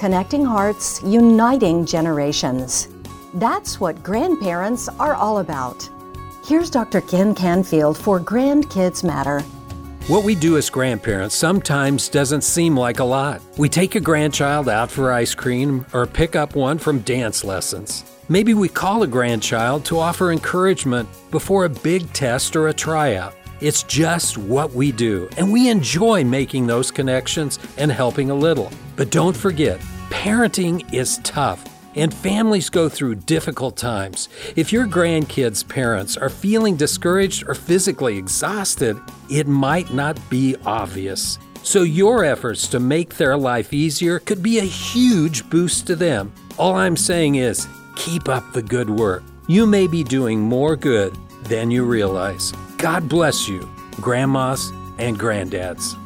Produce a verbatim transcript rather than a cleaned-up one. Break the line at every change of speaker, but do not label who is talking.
Connecting hearts, uniting generations. That's what grandparents are all about. Here's Doctor Ken Canfield for Grandkids Matter.
What we do as grandparents sometimes doesn't seem like a lot. We take a grandchild out for ice cream or pick up one from dance lessons. Maybe we call a grandchild to offer encouragement before a big test or a tryout. It's just what we do, and we enjoy making those connections and helping a little. But don't forget, parenting is tough, and families go through difficult times. If your grandkids' parents are feeling discouraged or physically exhausted, it might not be obvious. So your efforts to make their life easier could be a huge boost to them. All I'm saying is, keep up the good work. You may be doing more good than you realize. God bless you, grandmas and granddads.